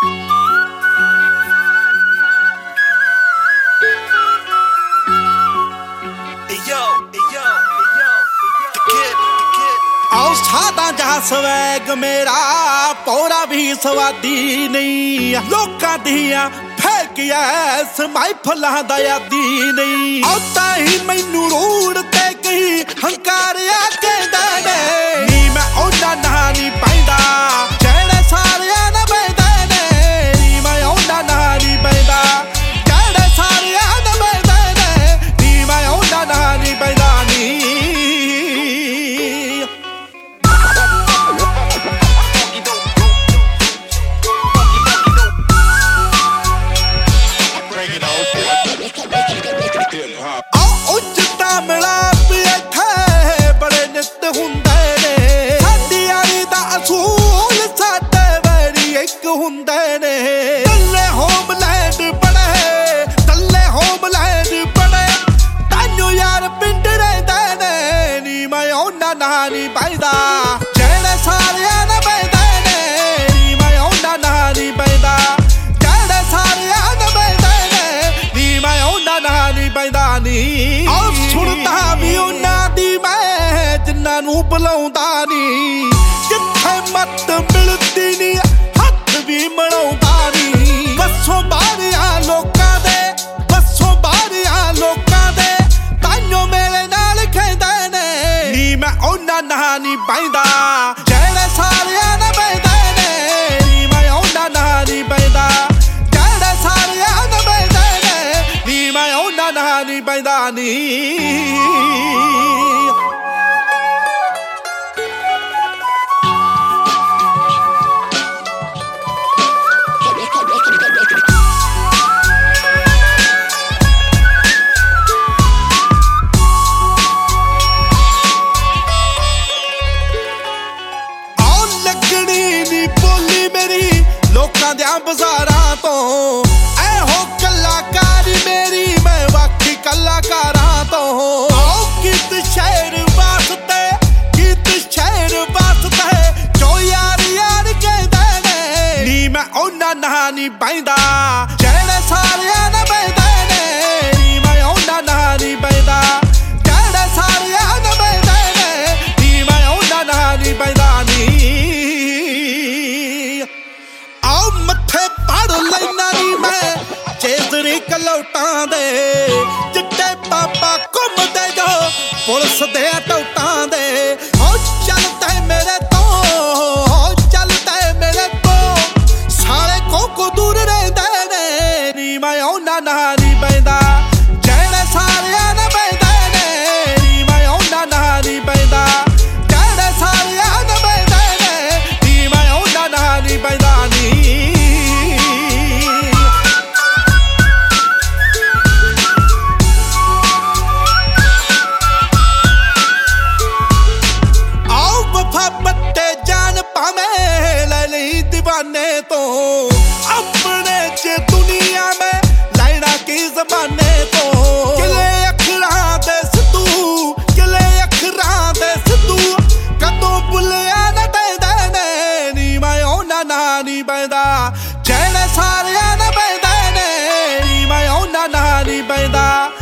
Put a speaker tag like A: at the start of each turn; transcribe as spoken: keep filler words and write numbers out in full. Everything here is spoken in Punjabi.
A: ਸਾਦਾ ਜਾ ਸਵੈਗ ਮੇਰਾ ਪੌੜਾ ਵੀ ਸਵਾਦੀ ਨਹੀਂ ਲੋਕਾਂ ਦੀਆਂ ਫੇਕਿਆ ਸਮਾਈਫਲਾਂ ਦਾ ਯਾਦੀ ਨਹੀਂ ਆਉਤਾ ਹੀ ਮੈਨੂੰ ਰੂੜ ਤੇ ਕਹੀ ਹੰਕਾਰਿਆ ਕਹਿੰਦਾ ਨੇ ਨੀ ਮੈਂ ਉਹਨਾਂ ਨਾਲ ਨਹੀਂ ਪੈਂਦਾ ਜਿਹੜੇ ਸਾਰਿਆਂ ਨਾਲ ਪੈਂਦੇ ਨੇ ਨੀ ਮੈਂ ਉਹਨਾਂ ਨਾਲ ਨਹੀਂ ਪੈਂਦਾ ਜਿਹੜੇ ਸਾਰਿਆਂ ਨਾਲ ਪੈਂਦੇ ਨੇ ਨੀ ਮੈਂ ਉਹਨਾਂ ਨਾਲ ਨਹੀਂ ਪੈਂਦਾ ਨੀ ਨਹੀਂ ਪੈਂਦਾ ਜਿਹੜੇ ਸਾਰਿਆਂ ਨਾਲ ਪੈਂਦੇ ਨੇ ਨੀ ਮੈਂ ਉਹਨਾਂ ਨਾਲ ਨਹੀਂ ਪੈਂਦਾ ਜਿਹੜੇ ਸਾਰਿਆਂ ਨਾਲ ਪੈਂਦੇ ਨੇ ਨੀ ਮੈਂ ਉਹਨਾਂ ਨਾਲ ਨਹੀਂ ਪੈਂਦਾ ਨੀ ਆਹ ਸੁਣਦਾ ਵੀ ਉਹਨਾਂ ਦੀ ਮੈਂ ਜਿੰਨਾਂ ਨੂੰ ਬੁਲਾਉਂਦਾ ਨੀ ਜਿੱਥੇ ਮੱਤ ਮਿਲਦੀ ਨੀ ਹੱਥ ਵੀ ਮੜਾਉਂਦਾ ਨੀ ਬੱਸੋਂ ਬਾਹਰਿਆ ਲੋਕਾਂ ਦੇ ਬੱਸੋਂ ਬਾਹਰਿਆ ਲੋਕਾਂ ਦੇ ਤਾਈਓ ਮੇਰੇ ਨਾਲ ਖੇਡਦੇ ਨੇ ਨੀ ਮੈਂ ਉਹਨਾਂ ਨਾਲ ਨਹੀਂ ਪੈਂਦਾ ਜਿਹੜੇ ਸਾਰਿਆਂ ਨਾਲ ਪੈਂਦੇ ਨੇ ਨੀ ਮੈਂ ਉਹਨਾਂ ਨਾਲ ਨਹੀਂ ਪੈਂਦਾ ਜਿਹੜੇ ਸਾਰਿਆਂ ਨਾਲ ਪੈਂਦੇ ਨੇ ਨੀ ਮੈਂ ਉਹਨਾਂ ਨਾਲ ਨਹੀਂ ਪੈਂਦਾ ਨੀ ਲੋਕਾਂ ਦਿਆਂ ਬਾਜ਼ਾਰਾਂ ਤੋਂ ਇਹੋ ਕਲਾਕਾਰੀ ਮੇਰੀ ਮੈਂ ਬਾਕੀ ਕਲਾਕਾਰਾਂ ਤੋਂ ਆਓ ਗੀਤ ਸ਼ਹਿਰ ਵਾਸਤੇ ਗੀਤ ਸ਼ਹਿਰ ਵਾਸਤੇ ਜੋ ਯਾਰ ਯਾਰ ਕਹਿੰਦੇ ਨੇ ਨੀ ਮੈਂ ਉਹਨਾਂ ਨਾਲ ਨਹੀਂ ਪੈਂਦਾ ਜਿਹੜੇ ਸਾਰਿਆਂ ਨਾਲ ਪੈਂਦੇ ਨੇ ਨੀ ਮੈਂ ਉਹਨਾਂ ਨਾਲ ਨਹੀਂ ਪੈਂਦਾ ਜਿਹੜੇ ਸਾਰਿਆਂ ਨਾਲ ਪੈਂਦੇ ਨੇ ਨੀ ਮੈਂ ਉਹਨਾਂ ਨਾਲ ਨਹੀਂ ਪੈਂਦਾ ਨੀ ਲੈਣਾ ਨੀ ਮੈਂ ਚੇਜ਼ਰੀ ਕਲੌਟਾਂ ਦੇ ਚਿੱਟੇ ਪਾਪਾ ਘੁੰਮਦੇ ਜੋ ਪੁਲਿਸ ਦੇ ਟੌਟਾਂ ਦੇ ਹੋ ਚੱਲਦੇ ਮੇਰੇ ਤੋਂ ਹੋ ਚੱਲਦੇ ਮੇਰੇ ਤੋਂ ਸਾਲੇ ਕੋਕੋ ਦੂਰ ਰਹਿੰਦੇ ਨੇ ਨੀ ਮੈਂ ਉਹਨਾਂ ਨਾਲ ਨਹੀਂ ਪੈਂਦਾ ਜਿਹੜੇ ਸਾਰਿਆਂ ਨਾਲ ਪੈਂਦੇ ਨੇ ਨੀ ਮੈਂ ਉਹਨਾਂ ਨਾਲ ਨਹੀਂ ਪੈਂਦਾ ਜਿਹੜੇ ਸਾਰਿਆਂ ਨਾਲ ਪੈਂਦੇ ਨੇ ਨੀ ਮੈਂ ਉਹਨਾਂ ਨਾਲ ਨਹੀਂ ਪੈਂਦਾ ਨੀ दीवाने तो अपने च दुनिया में लाइना की जमाने तो किले अखरां दे सिद्धू किले अखरां दे सिद्धू कदों भुलिया ना पैंदे ने नी मैं ਉਹਨਾਂ ਨਾਲ नहीं पैंदा ਜਿਹੜੇ ਸਾਰਿਆਂ ਨਾਲ ਪੈਂਦੇ ਨੇ नी मैं ਉਹਨਾਂ ਨਾਲ नहीं पैंदा